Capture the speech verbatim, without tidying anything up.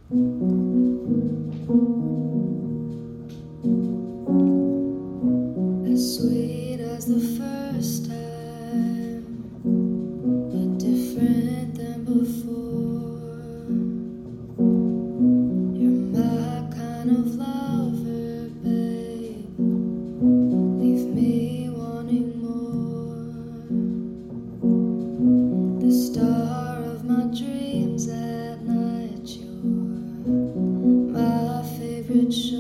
As sweet as the first time, but different than before. You're my kind of lover, babe. Leave me wanting more. The star of my dreams at night, you're my favorite show.